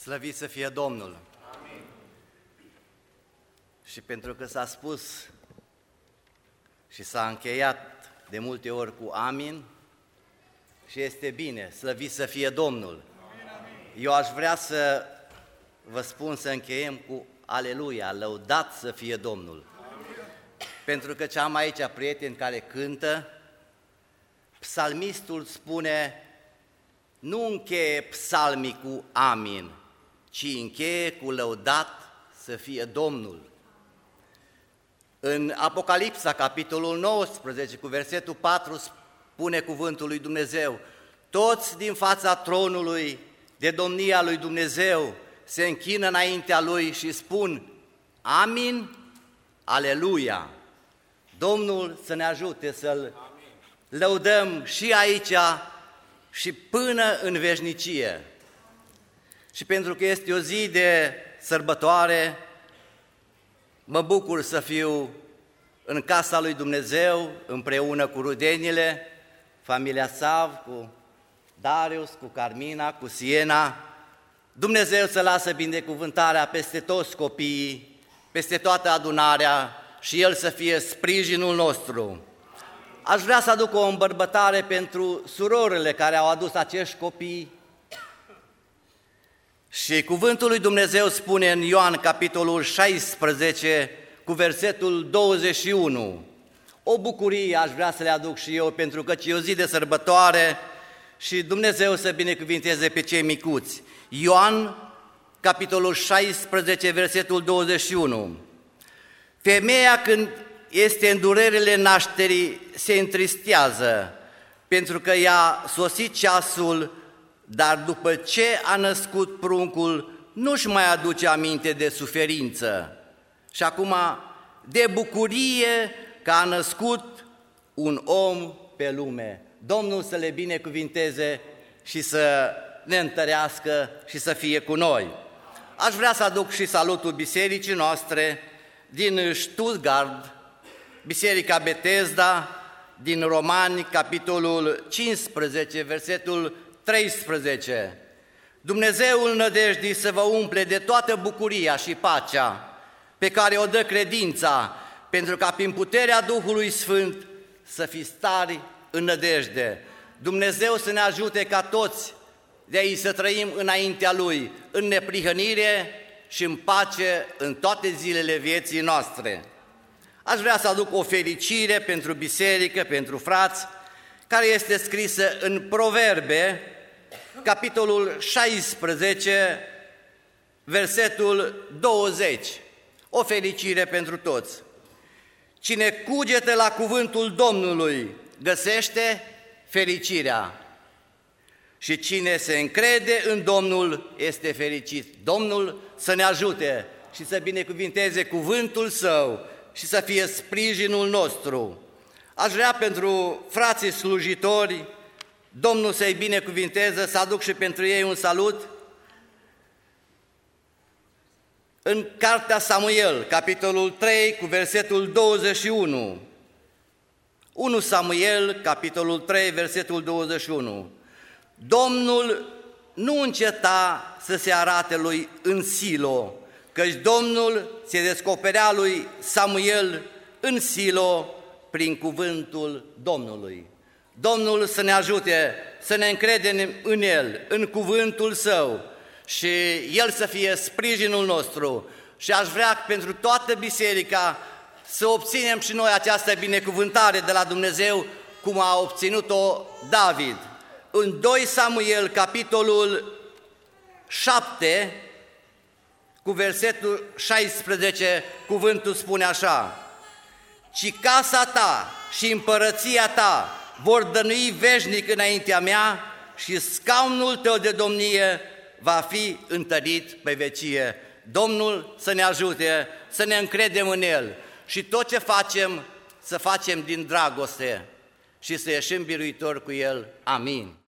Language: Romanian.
Slăvit să fie Domnul! Amin. Și pentru că s-a spus și s-a încheiat de multe ori cu amin, și este bine, slăvit să fie Domnul. Amin. Eu aș vrea să vă spun să încheiem cu aleluia, lăudat să fie Domnul. Amin. Pentru că ce am aici prieteni care cântă, psalmistul spune, nu încheie psalmii cu amin, ci încheie cu lăudat să fie Domnul. În Apocalipsa, capitolul 19, cu versetul 4, spune cuvântul lui Dumnezeu, toți din fața tronului de domnia lui Dumnezeu se închină înaintea lui și spun, amin, aleluia. Domnul să ne ajute să-L lăudăm și aici și până în veșnicie. Și pentru că este o zi de sărbătoare, mă bucur să fiu în casa lui Dumnezeu, împreună cu rudenile, familia Sav, cu Darius, cu Carmina, cu Siena. Dumnezeu să lasă binecuvântarea peste toți copiii, peste toată adunarea și El să fie sprijinul nostru. Aș vrea să aduc o îmbărbătare pentru surorile care au adus acești copii. Și cuvântul lui Dumnezeu spune în Ioan, capitolul 16, cu versetul 21, o bucurie aș vrea să le aduc și eu, pentru că e o zi de sărbătoare și Dumnezeu să binecuvinteze pe cei micuți. Ioan, capitolul 16, versetul 21, femeia când este în durerile nașterii se întristează, pentru că i-a sosit ceasul, dar după ce a născut pruncul, nu-și mai aduce aminte de suferință. Și acum, de bucurie că a născut un om pe lume. Domnul să le binecuvinteze și să ne întărească și să fie cu noi. Aș vrea să aduc și salutul bisericii noastre din Stuttgart, Biserica Betesda, din Romani, capitolul 15, versetul 13. Dumnezeul nădejdii să vă umple de toată bucuria și pacea pe care o dă credința, pentru ca prin puterea Duhului Sfânt să fiți tari în nădejde. Dumnezeu să ne ajute ca toți de aici să trăim înaintea Lui, în neprihănire și în pace în toate zilele vieții noastre. Aș vrea să aduc o fericire pentru biserică, pentru frați, care este scrisă în Proverbe, capitolul 16, versetul 20. O fericire pentru toți. Cine cugetă la cuvântul Domnului găsește fericirea și cine se încrede în Domnul este fericit. Domnul să ne ajute și să binecuvinteze cuvântul Său și să fie sprijinul nostru. Aș vrea pentru frații slujitori, Domnul să-i binecuvinteze, să aduc și pentru ei un salut. În cartea Samuel, capitolul 3, cu versetul 21. 1 Samuel, capitolul 3, versetul 21. Domnul nu înceta să se arate lui în Silo, căci Domnul se descoperea lui Samuel în Silo prin cuvântul Domnului. Domnul să ne ajute să ne încredem în El, în cuvântul Său și El să fie sprijinul nostru. Și aș vrea pentru toată biserica să obținem și noi această binecuvântare de la Dumnezeu, cum a obținut-o David. În 2 Samuel, capitolul 7, cu versetul 16, cuvântul spune așa, ci casa ta și împărăția ta vor dănui veșnic înaintea mea și scaunul tău de domnie va fi întărit pe vecie. Domnul să ne ajute, să ne încredem în El și tot ce facem, să facem din dragoste și să ieșim biruitori cu El. Amin.